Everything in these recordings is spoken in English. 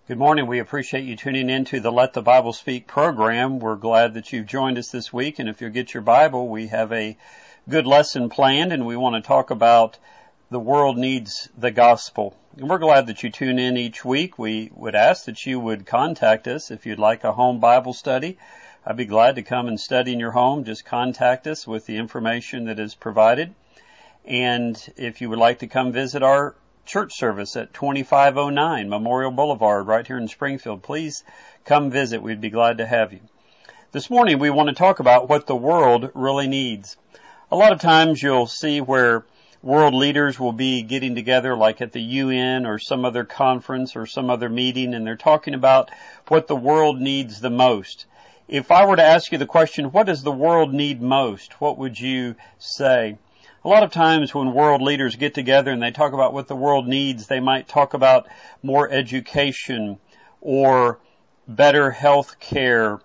Good morning. We appreciate you tuning in to the Let the Bible Speak program. We're glad that you've joined us this week, and if you'll get your Bible, we have a good lesson planned, and we want to talk about the world needs the gospel. And we're glad that you tune in each week. We would ask that you would contact us if you'd like a home Bible study. I'd be glad to come and study in your home. Just contact us with the information that is provided. And if you would like to come visit our church service at 2509 Memorial Boulevard right here in Springfield, please come visit. We'd be glad to have you. This morning we want to talk about what the world really needs. A lot of times you'll see where world leaders will be getting together like at the UN or some other conference or some other meeting, and they're talking about what the world needs the most. If I were to ask you the question, what does the world need most? What would you say? A lot of times when world leaders get together and they talk about what the world needs, they might talk about more education or better health care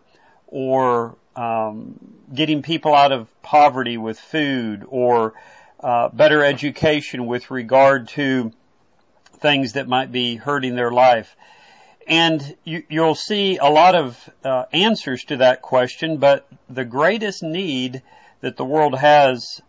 or getting people out of poverty with food or better education with regard to things that might be hurting their life. And you'll see a lot of answers to that question, but the greatest need that the world has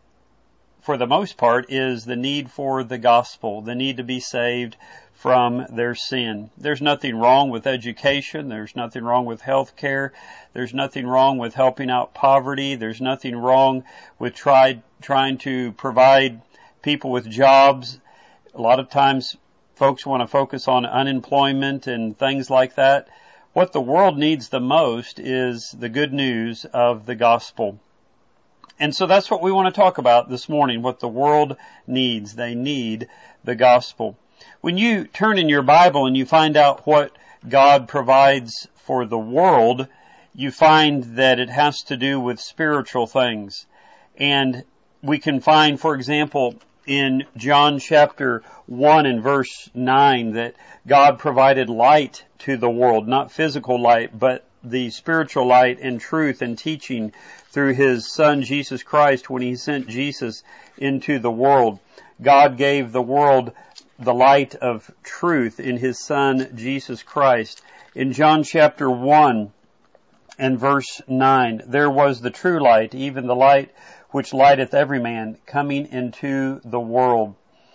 for the most part is the need for the gospel, the need to be saved from their sin. There's nothing wrong with education. There's nothing wrong with health care. There's nothing wrong with helping out poverty. There's nothing wrong with trying to provide people with jobs. A lot of times folks want to focus on unemployment and things like that. What the world needs the most is the good news of the gospel. And so that's what we want to talk about this morning, what the world needs. They need the gospel. When you turn in your Bible and you find out what God provides for the world, you find that it has to do with spiritual things. And we can find, for example, in John chapter 1 and verse 9 that God provided light to the world, not physical light, but the spiritual light and truth and teaching through His Son Jesus Christ when He sent Jesus into the world. God gave the world the light of truth in His Son Jesus Christ. In John chapter 1 and verse 9, there was the true light, even the light which lighteth every man, coming into the world.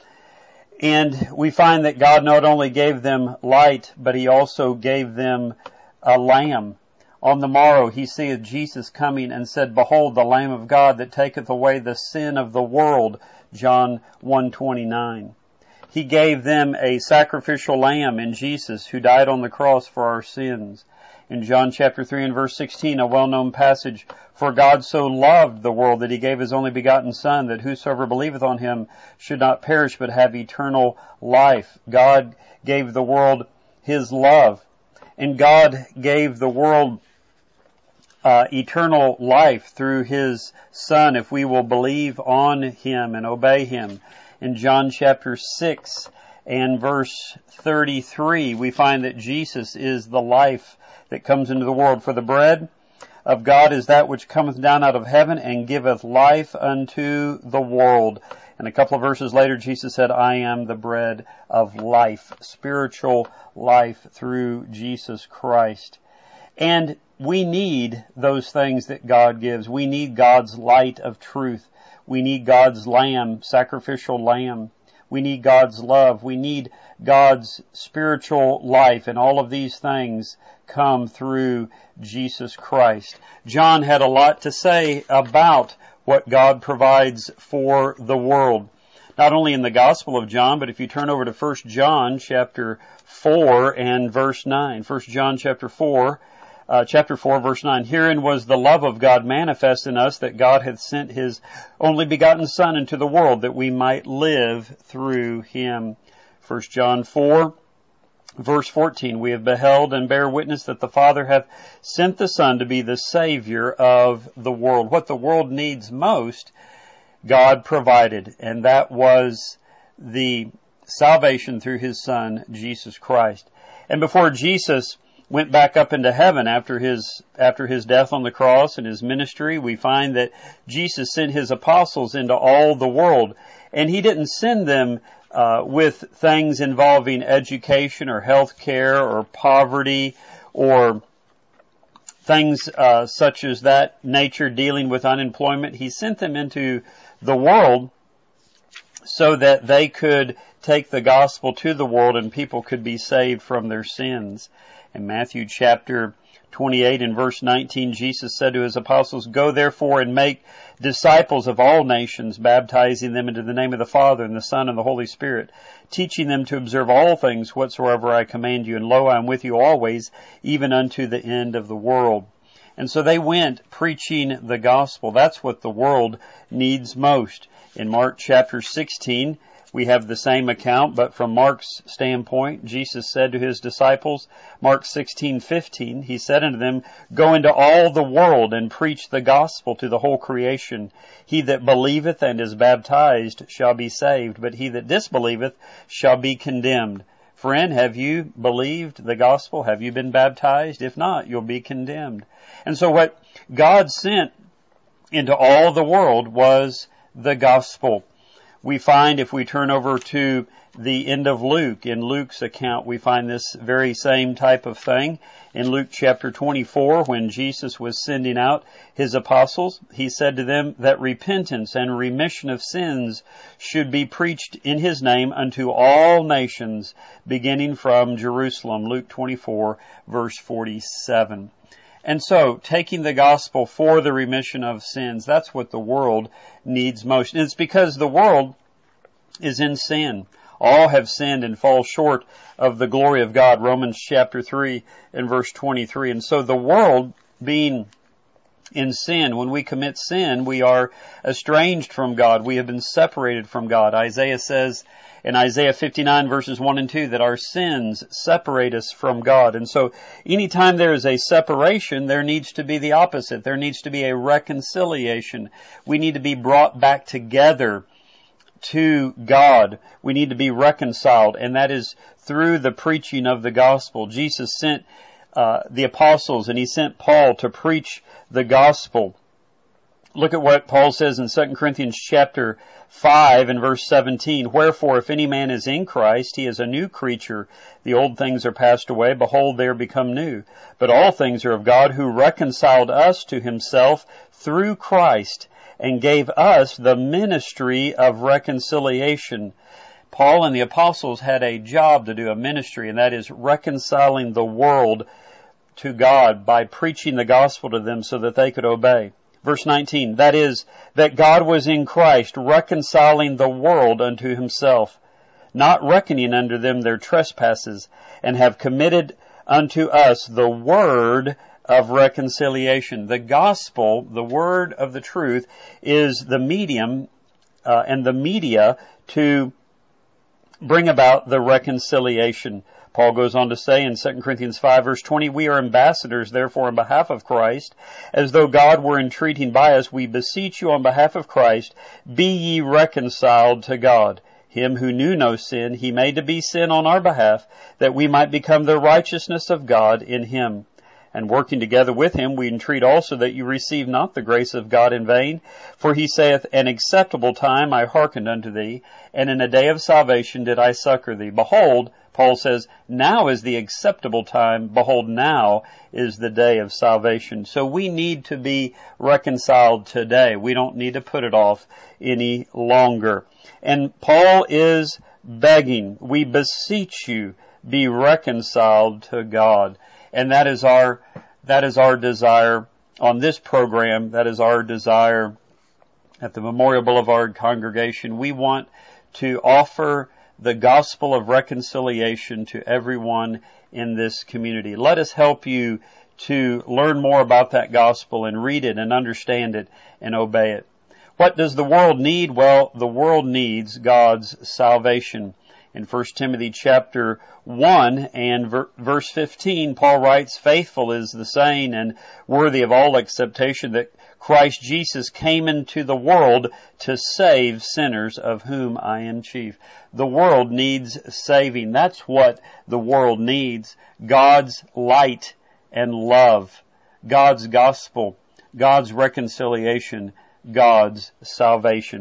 And we find that God not only gave them light, but He also gave them a lamb. On the morrow he seeth Jesus coming and said, Behold, the Lamb of God that taketh away the sin of the world. John 1:29. He gave them a sacrificial lamb in Jesus who died on the cross for our sins. In John chapter 3 and verse 16, a well-known passage, For God so loved the world that He gave His only begotten Son, that whosoever believeth on Him should not perish but have eternal life. God gave the world His love. And God gave the world eternal life through His Son if we will believe on Him and obey Him. In John chapter 6 and verse 33, we find that Jesus is the life that comes into the world. For the bread of God is that which cometh down out of heaven and giveth life unto the world. And a couple of verses later, Jesus said, I am the bread of life, spiritual life through Jesus Christ. And we need those things that God gives. We need God's light of truth. We need God's lamb, sacrificial lamb. We need God's love. We need God's spiritual life. And all of these things come through Jesus Christ. John had a lot to say about what God provides for the world. Not only in the Gospel of John, but if you turn over to 1 John chapter 4 and verse 9. 1 John chapter 4 verse 9. Herein was the love of God manifest in us, that God hath sent His only begotten Son into the world, that we might live through Him. 1 John 4 verse 14. We have beheld and bear witness that the Father hath sent the Son to be the Savior of the world. What the world needs most, God provided, and that was the salvation through His Son, Jesus Christ. And before Jesus went back up into heaven after his death on the cross and His ministry, we find that Jesus sent His apostles into all the world. And He didn't send them with things involving education or health care or poverty or things such as that nature, dealing with unemployment. He sent them into the world so that they could take the gospel to the world and people could be saved from their sins. In Matthew chapter 28 and verse 19, Jesus said to his apostles, "Go therefore and make disciples of all nations, baptizing them into the name of the Father and the Son and the Holy Spirit, teaching them to observe all things whatsoever I command you. And lo, I am with you always, even unto the end of the world." And so they went preaching the gospel. That's what the world needs most. In Mark chapter 16, we have the same account, but from Mark's standpoint, Jesus said to his disciples, Mark 16:15, he said unto them, "Go into all the world and preach the gospel to the whole creation. He that believeth and is baptized shall be saved, but he that disbelieveth shall be condemned." Friend, have you believed the gospel? Have you been baptized? If not, you'll be condemned. And so what God sent into all the world was the gospel. We find, if we turn over to the end of Luke, in Luke's account, we find this very same type of thing. In Luke chapter 24, when Jesus was sending out his apostles, he said to them that repentance and remission of sins should be preached in his name unto all nations, beginning from Jerusalem. Luke 24, verse 47. And so, taking the gospel for the remission of sins, that's what the world needs most. And it's because the world is in sin. All have sinned and fall short of the glory of God. Romans chapter 3 and verse 23. And so the world being in sin, when we commit sin, we are estranged from God. We have been separated from God. Isaiah says in Isaiah 59 verses 1 and 2 that our sins separate us from God. And so anytime there is a separation, there needs to be the opposite. There needs to be a reconciliation. We need to be brought back together to God. We need to be reconciled, and that is through the preaching of the gospel. Jesus sent the apostles, and he sent Paul to preach the gospel. Look at what Paul says in 2 Corinthians chapter 5 and verse 17. "Wherefore, if any man is in Christ, he is a new creature. The old things are passed away. Behold, they are become new. But all things are of God, who reconciled us to himself through Christ, and gave us the ministry of reconciliation." Paul and the apostles had a job to do, a ministry, and that is reconciling the world to God by preaching the gospel to them so that they could obey. Verse 19, that is, that God was in Christ reconciling the world unto himself, not reckoning unto them their trespasses, and have committed unto us the word of reconciliation. The gospel, the word of the truth, is the medium and the media to bring about the reconciliation. Paul goes on to say in 2 Corinthians 5 verse 20, "We are ambassadors therefore on behalf of Christ, as though God were entreating by us. We beseech you on behalf of Christ, be ye reconciled to God. Him who knew no sin, he made to be sin on our behalf, that we might become the righteousness of God in him. And working together with him, we entreat also that you receive not the grace of God in vain. For he saith, An acceptable time I hearkened unto thee, and in a day of salvation did I succor thee. Behold," Paul says, "now is the acceptable time. Behold, now is the day of salvation." So we need to be reconciled today. We don't need to put it off any longer. And Paul is begging, "We beseech you, be reconciled to God." And that is our desire on this program. That is our desire at the Memorial Boulevard congregation. We want to offer the gospel of reconciliation to everyone in this community. Let us help you to learn more about that gospel and read it and understand it and obey it. What does the world need? Well, the world needs God's salvation. In 1 Timothy chapter 1 and verse 15, Paul writes, "Faithful is the saying and worthy of all acceptation that Christ Jesus came into the world to save sinners, of whom I am chief." The world needs saving. That's what the world needs. God's light and love, God's gospel, God's reconciliation, God's salvation.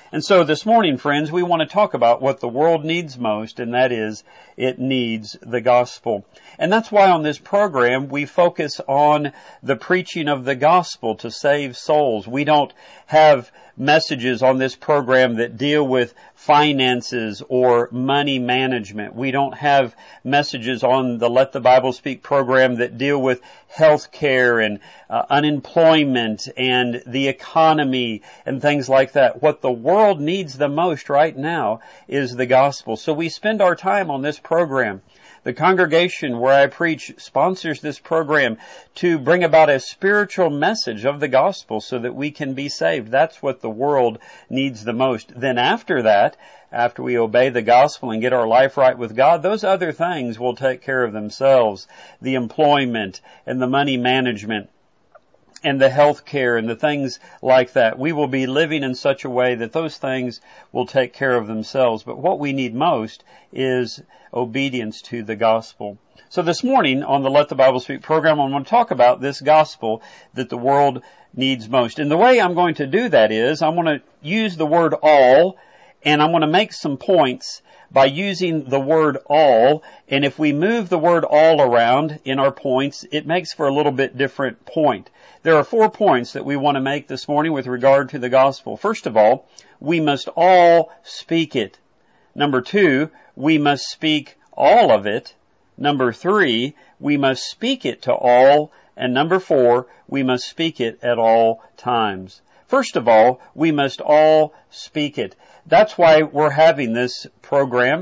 And so this morning, friends, we want to talk about what the world needs most, and that is, it needs the gospel. And that's why on this program we focus on the preaching of the gospel to save souls. We don't have messages on this program that deal with finances or money management. We don't have messages on the Let the Bible Speak program that deal with health care and unemployment and the economy and things like that. What the world needs the most right now is the gospel. So we spend our time on this program. The congregation where I preach sponsors this program to bring about a spiritual message of the gospel so that we can be saved. That's what the world needs the most. Then after that, after we obey the gospel and get our life right with God, those other things will take care of themselves. The employment and the money management and the health care and the things like that. We will be living in such a way that those things will take care of themselves. But what we need most is obedience to the gospel. So this morning on the Let the Bible Speak program, I'm going to talk about this gospel that the world needs most. And the way I'm going to do that is I'm going to use the word all, and I'm going to make some points by using the word all. And if we move the word all around in our points, it makes for a little bit different point. There are 4 points that we want to make this morning with regard to the gospel. First of all, we must all speak it. Number 2, we must speak all of it. Number 3, we must speak it to all. And number 4, we must speak it at all times. First of all, we must all speak it. That's why we're having this program.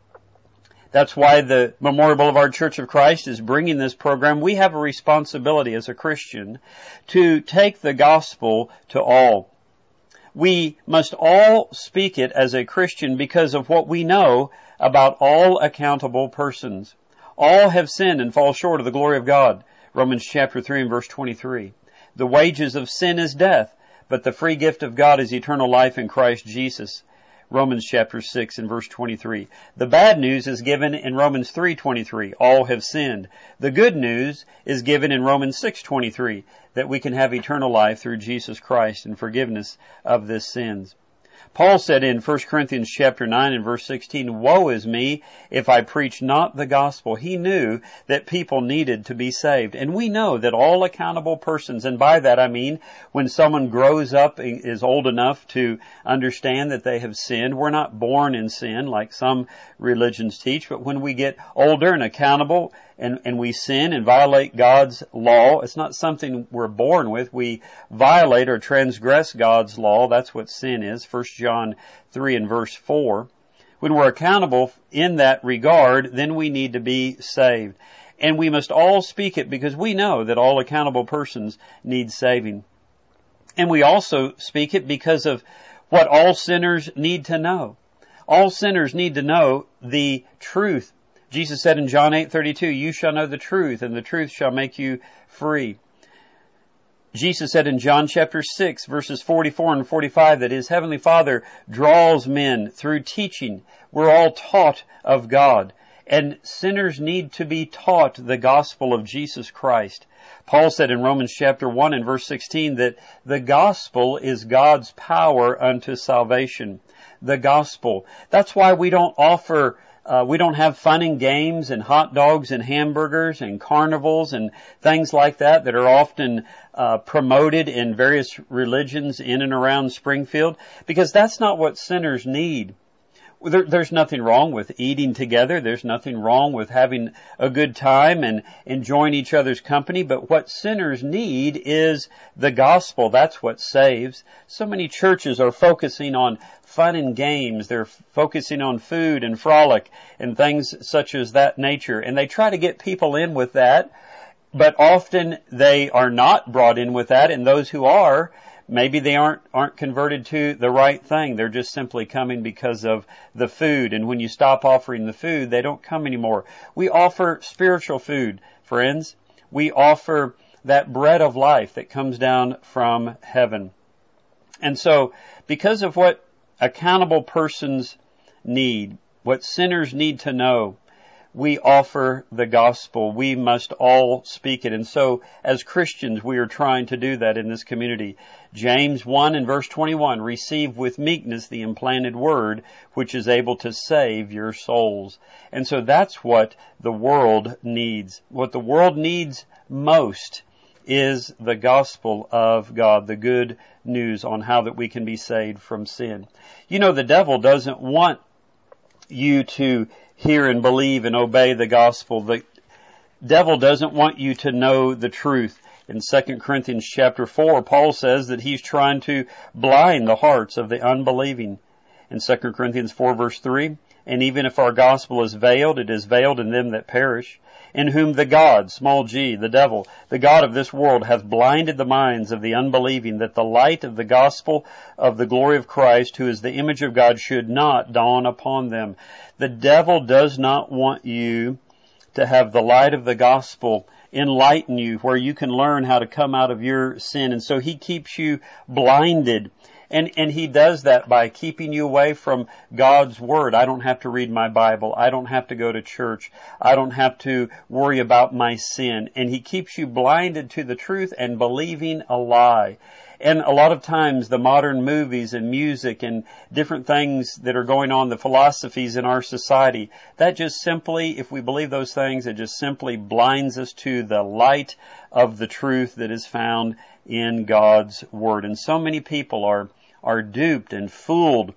That's why the Memorial Boulevard Church of Christ is bringing this program. We have a responsibility as a Christian to take the gospel to all. We must all speak it as a Christian because of what we know about all accountable persons. All have sinned and fall short of the glory of God. Romans chapter 3 and verse 23. The wages of sin is death, but the free gift of God is eternal life in Christ Jesus. Romans chapter 6 and verse 23. The bad news is given in Romans 3:23. All have sinned. The good news is given in Romans 6:23, that we can have eternal life through Jesus Christ and forgiveness of the sins. Paul said in 1 Corinthians chapter 9 and verse 16, "Woe is me if I preach not the gospel." He knew that people needed to be saved. And we know that all accountable persons, and by that I mean when someone grows up and is old enough to understand that they have sinned. We're not born in sin like some religions teach, but when we get older and accountable and we sin and violate God's law, it's not something we're born with. We violate or transgress God's law. That's what sin is. 1 John 3 and verse 4. When we're accountable in that regard, then we need to be saved. And we must all speak it because we know that all accountable persons need saving. And we also speak it because of what all sinners need to know. All sinners need to know the truth. Jesus said in John 8:32, "You shall know the truth, and the truth shall make you free." Jesus said in John chapter 6, verses 44 and 45, that His Heavenly Father draws men through teaching. We're all taught of God. And sinners need to be taught the gospel of Jesus Christ. Paul said in Romans chapter 1 and verse 16 that the gospel is God's power unto salvation. The gospel. That's why we don't have fun and games and hot dogs and hamburgers and carnivals and things like that are often promoted in various religions in and around Springfield, because that's not what sinners need. There's nothing wrong with eating together. There's nothing wrong with having a good time and enjoying each other's company. But what sinners need is the gospel. That's what saves. So many churches are focusing on fun and games. They're focusing on food and frolic and things such as that nature. And they try to get people in with that. But often they are not brought in with that. And those who are, maybe they aren't converted to the right thing. They're just simply coming because of the food. And when you stop offering the food, they don't come anymore. We offer spiritual food, friends. We offer that bread of life that comes down from heaven. And so, because of what accountable persons need, what sinners need to know, we offer the gospel. We must all speak it. And so, as Christians, we are trying to do that in this community. James 1 and verse 21, receive with meekness the implanted word, which is able to save your souls. And so that's what the world needs. What the world needs most is the gospel of God, the good news on how that we can be saved from sin. You know, the devil doesn't want you to hear and believe and obey the gospel. The devil doesn't want you to know the truth. In 2 Corinthians chapter 4, Paul says that he's trying to blind the hearts of the unbelieving. In 2 Corinthians 4 verse 3, and even if our gospel is veiled, it is veiled in them that perish, in whom the God, small g, the devil, the God of this world, hath blinded the minds of the unbelieving, that the light of the gospel of the glory of Christ, who is the image of God, should not dawn upon them. The devil does not want you to have the light of the gospel enlighten you, where you can learn how to come out of your sin. And so he keeps you blinded. And he does that by keeping you away from God's Word. I don't have to read my Bible. I don't have to go to church. I don't have to worry about my sin. And he keeps you blinded to the truth and believing a lie. And a lot of times the modern movies and music and different things that are going on, the philosophies in our society, that just simply, if we believe those things, it just simply blinds us to the light of the truth that is found in God's Word. And so many people are duped and fooled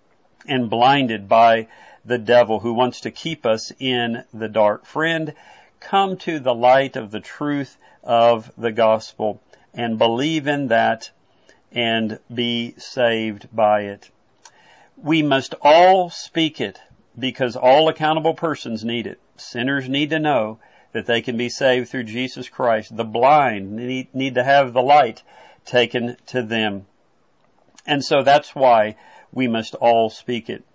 and blinded by the devil who wants to keep us in the dark. Friend, come to the light of the truth of the gospel and believe in that and be saved by it. We must all speak it because all accountable persons need it. Sinners need to know that they can be saved through Jesus Christ. The blind need to have the light taken to them. And so that's why we must all speak it.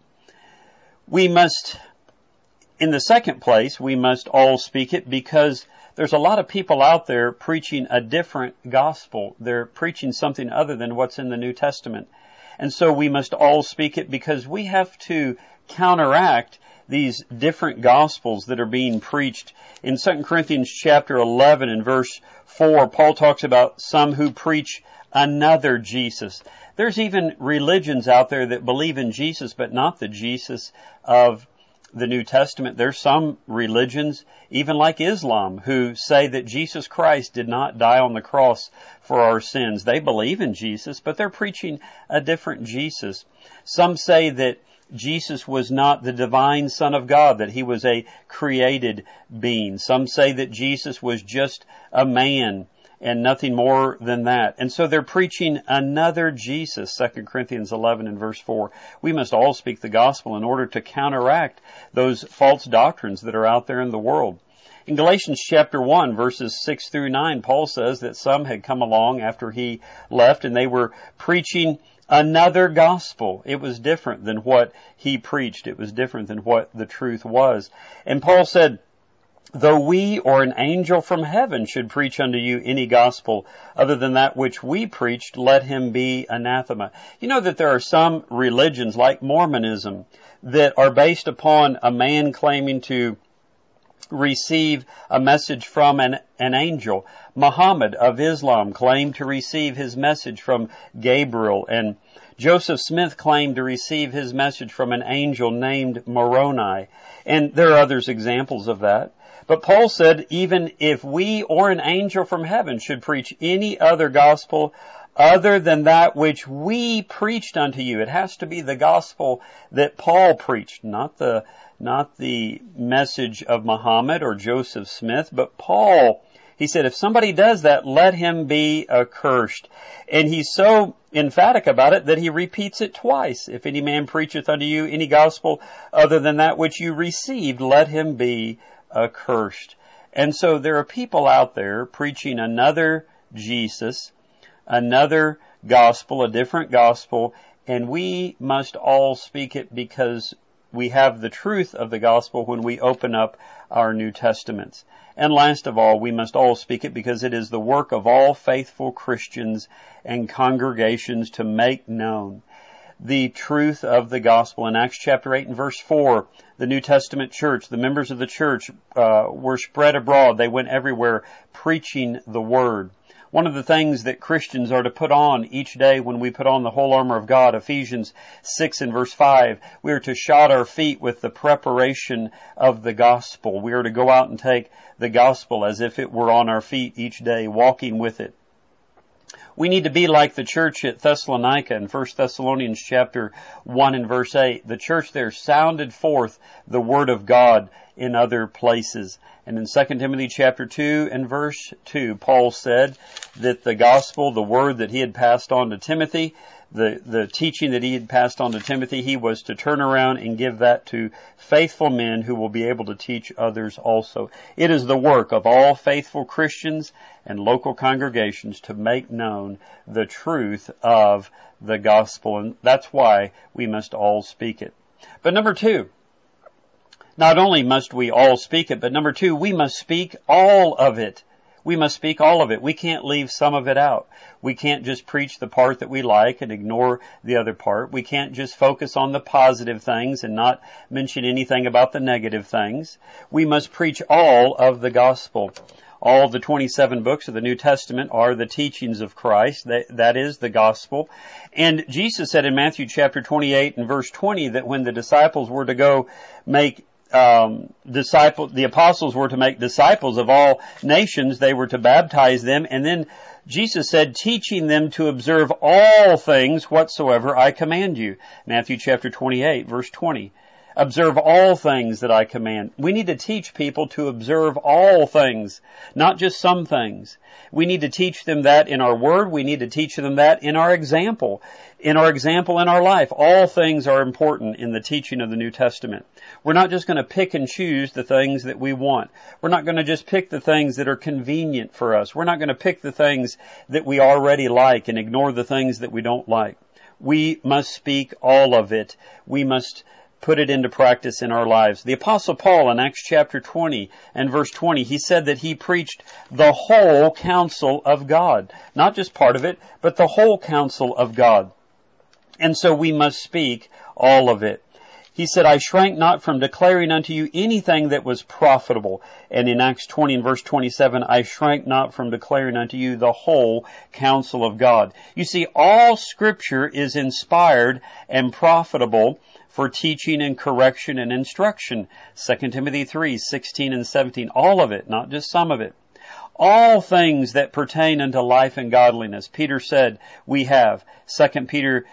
We must, in the second place, we must all speak it because there's a lot of people out there preaching a different gospel. They're preaching something other than what's in the New Testament. And so we must all speak it because we have to counteract these different gospels that are being preached. In 2 Corinthians chapter 11 and verse 4, Paul talks about some who preach another Jesus. There's even religions out there that believe in Jesus, but not the Jesus of the New Testament. There's some religions, even like Islam, who say that Jesus Christ did not die on the cross for our sins. They believe in Jesus, but they're preaching a different Jesus. Some say that Jesus was not the divine Son of God, that he was a created being. Some say that Jesus was just a man and nothing more than that. And so they're preaching another Jesus, 2 Corinthians 11 and verse 4. We must all speak the gospel in order to counteract those false doctrines that are out there in the world. In Galatians chapter 1, verses 6 through 9, Paul says that some had come along after he left and they were preaching another gospel. It was different than what he preached. It was different than what the truth was. And Paul said, though we or an angel from heaven should preach unto you any gospel other than that which we preached, let him be anathema. You know that there are some religions like Mormonism that are based upon a man claiming to receive a message from an angel. Muhammad of Islam claimed to receive his message from Gabriel, and Joseph Smith claimed to receive his message from an angel named Moroni. And there are others examples of that. But Paul said, even if we or an angel from heaven should preach any other gospel other than that which we preached unto you, it has to be the gospel that Paul preached, not the message of Muhammad or Joseph Smith, but Paul. He said, if somebody does that, let him be accursed. And he's so emphatic about it that he repeats it twice. If any man preacheth unto you any gospel other than that which you received, let him be accursed. And so there are people out there preaching another Jesus, another gospel, a different gospel, and we must all speak it because we have the truth of the gospel when we open up our New Testaments. And last of all, we must all speak it because it is the work of all faithful Christians and congregations to make known the truth of the gospel. In Acts chapter 8 and verse 4, the New Testament church, the members of the church were spread abroad. They went everywhere preaching the word. One of the things that Christians are to put on each day when we put on the whole armor of God, Ephesians 6 and verse 5, we are to shod our feet with the preparation of the gospel. We are to go out and take the gospel as if it were on our feet each day, walking with it. We need to be like the church at Thessalonica in 1 Thessalonians chapter 1 and verse 8. The church there sounded forth the word of God in other places. And in 2 Timothy chapter 2 and verse 2, Paul said that the gospel, the word that he had passed on to Timothy, the teaching that he had passed on to Timothy, he was to turn around and give that to faithful men who will be able to teach others also. It is the work of all faithful Christians and local congregations to make known the truth of the gospel, and that's why we must all speak it. But number two, not only must we all speak it, but number two, we must speak all of it. We must speak all of it. We can't leave some of it out. We can't just preach the part that we like and ignore the other part. We can't just focus on the positive things and not mention anything about the negative things. We must preach all of the gospel. All the 27 books of the New Testament are the teachings of Christ. That is the gospel. And Jesus said in Matthew chapter 28 and verse 20 that when the disciples were to go make the apostles were to make disciples of all nations, they were to baptize them, and then Jesus said, teaching them to observe all things whatsoever I command you. Matthew chapter 28, verse 20. Observe all things that I command. We need to teach people to observe all things, not just some things. We need to teach them that in our word. We need to teach them that in our example. In our life. All things are important in the teaching of the New Testament. We're not just going to pick and choose the things that we want. We're not going to just pick the things that are convenient for us. We're not going to pick the things that we already like and ignore the things that we don't like. We must speak all of it. We must put it into practice in our lives. The Apostle Paul in Acts chapter 20 and verse 20, he said that he preached the whole counsel of God. Not just part of it, but the whole counsel of God. And so we must speak all of it. He said, I shrank not from declaring unto you anything that was profitable. And in Acts 20 and verse 27, I shrank not from declaring unto you the whole counsel of God. You see, all Scripture is inspired and profitable for teaching and correction and instruction. 2 Timothy 3, 16 and 17, all of it, not just some of it. All things that pertain unto life and godliness. Peter said we have. 2 Peter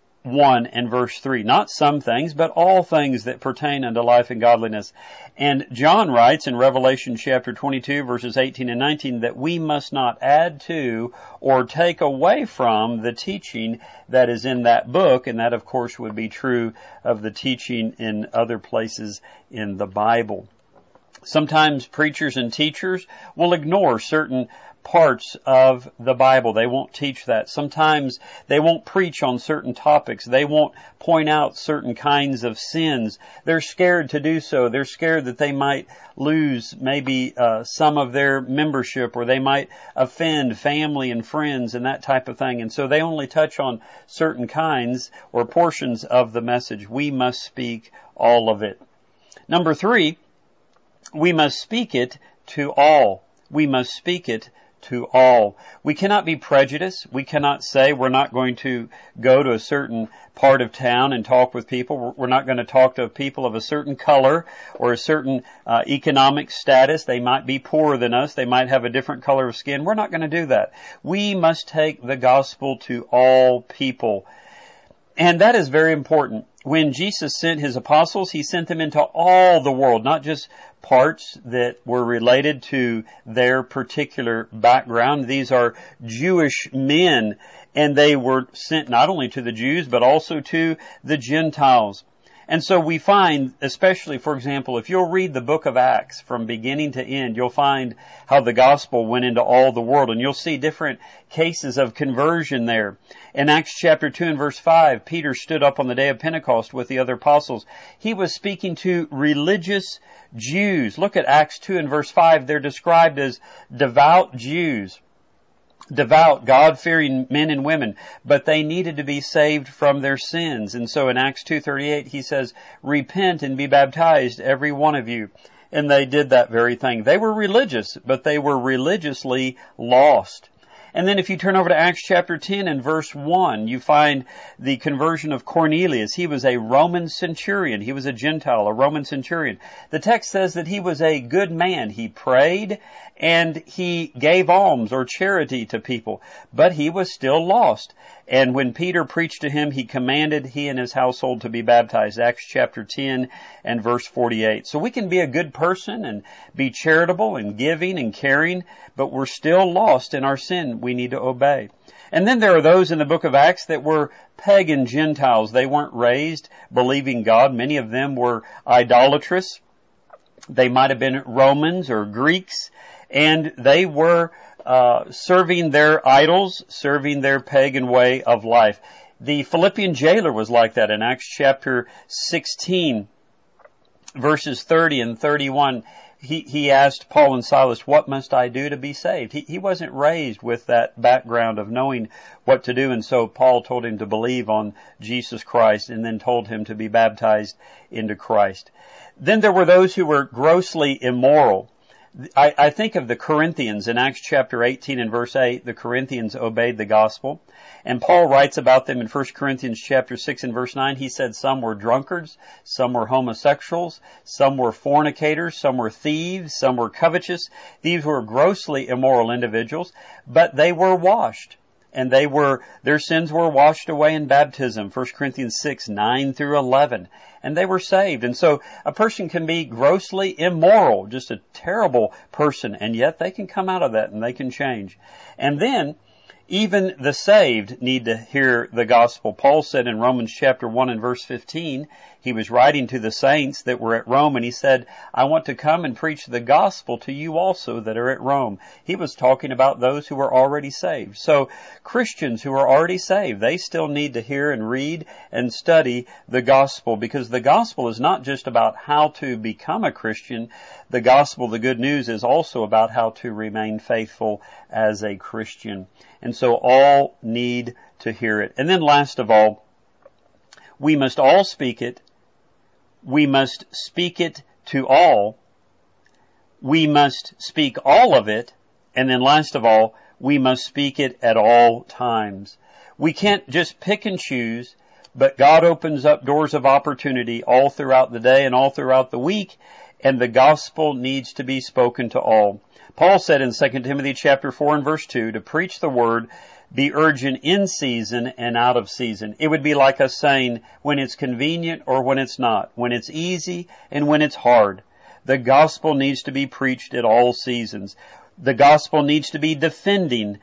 1 and verse 3. Not some things, but all things that pertain unto life and godliness. And John writes in Revelation chapter 22 verses 18 and 19 that we must not add to or take away from the teaching that is in that book. And that, of course, would be true of the teaching in other places in the Bible. Sometimes preachers and teachers will ignore certain parts of the Bible. They won't teach that. Sometimes they won't preach on certain topics. They won't point out certain kinds of sins. They're scared to do so. They're scared that they might lose maybe some of their membership, or they might offend family and friends and that type of thing. And so they only touch on certain kinds or portions of the message. We must speak all of it. Number 3, we must speak it to all. We must speak it to all. We cannot be prejudiced. We cannot say we're not going to go to a certain part of town and talk with people. We're not going to talk to people of a certain color or a certain economic status. They might be poorer than us. They might have a different color of skin. We're not going to do that. We must take the gospel to all people. And that is very important. When Jesus sent His apostles, He sent them into all the world, not just parts that were related to their particular background. These are Jewish men, and they were sent not only to the Jews, but also to the Gentiles. And so we find, especially, for example, if you'll read the book of Acts from beginning to end, you'll find how the gospel went into all the world, and you'll see different cases of conversion there. In Acts chapter 2 and verse 5, Peter stood up on the day of Pentecost with the other apostles. He was speaking to religious Jews. Look at Acts 2 and verse 5. They're described as devout Jews. devout, God-fearing men and women, but they needed to be saved from their sins. And so in Acts 2:38, he says, repent and be baptized, every one of you. And they did that very thing. They were religious, but they were religiously lost. And then if you turn over to Acts chapter 10 and verse 1, you find the conversion of Cornelius. He was a Roman centurion. He was a Gentile, a Roman centurion. The text says that he was a good man. He prayed and he gave alms or charity to people, but he was still lost. And when Peter preached to him, he commanded he and his household to be baptized. Acts chapter 10 and verse 48. So we can be a good person and be charitable and giving and caring, but we're still lost in our sin. We need to obey. And then there are those in the book of Acts that were pagan Gentiles. They weren't raised believing God. Many of them were idolatrous. They might have been Romans or Greeks, and they were serving their idols, serving their pagan way of life. The Philippian jailer was like that in Acts chapter 16, verses 30 and 31. He asked Paul and Silas, what must I do to be saved? He wasn't raised with that background of knowing what to do, and so Paul told him to believe on Jesus Christ and then told him to be baptized into Christ. Then there were those who were grossly immoral. I think of the Corinthians in Acts chapter 18 and verse 8. The Corinthians obeyed the gospel. And Paul writes about them in 1 Corinthians chapter 6 and verse 9. He said some were drunkards, some were homosexuals, some were fornicators, some were thieves, some were covetous. These were grossly immoral individuals, but they were washed. And their sins were washed away in baptism, 1 Corinthians 6, 9 through 11. And they were saved. And so a person can be grossly immoral, just a terrible person, and yet they can come out of that and they can change. And then even the saved need to hear the gospel. Paul said in Romans chapter 1 and verse 15, he was writing to the saints that were at Rome, and he said, I want to come and preach the gospel to you also that are at Rome. He was talking about those who were already saved. So Christians who are already saved, they still need to hear and read and study the gospel, because the gospel is not just about how to become a Christian. The gospel, the good news, is also about how to remain faithful as a Christian. And so all need to hear it. And then last of all, we must all speak it. We must speak it to all. We must speak all of it. And then last of all, we must speak it at all times. We can't just pick and choose, but God opens up doors of opportunity all throughout the day and all throughout the week, and the gospel needs to be spoken to all. Paul said in 2 Timothy chapter 4 and verse 2, to preach the word, be urgent in season and out of season. It would be like us saying when it's convenient or when it's not, when it's easy and when it's hard. The gospel needs to be preached at all seasons. The gospel needs to be defended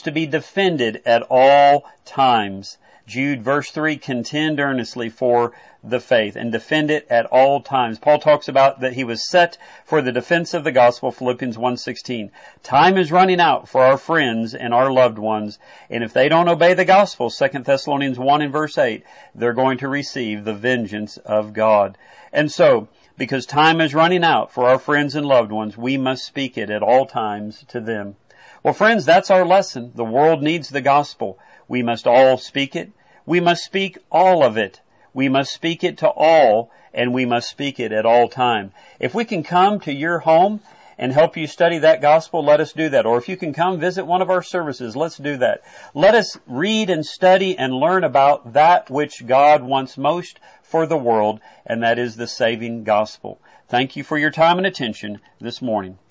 at all times. Jude verse 3, contend earnestly for the faith and defend it at all times. Paul talks about that he was set for the defense of the gospel, Philippians 1:16. Time is running out for our friends and our loved ones, and if they don't obey the gospel, 2 Thessalonians 1 and verse 8, they're going to receive the vengeance of God. And so, because time is running out for our friends and loved ones, we must speak it at all times to them. Well, friends, that's our lesson. The world needs the gospel. We must all speak it. We must speak all of it. We must speak it to all, and we must speak it at all time. If we can come to your home and help you study that gospel, let us do that. Or if you can come visit one of our services, let's do that. Let us read and study and learn about that which God wants most for the world, and that is the saving gospel. Thank you for your time and attention this morning.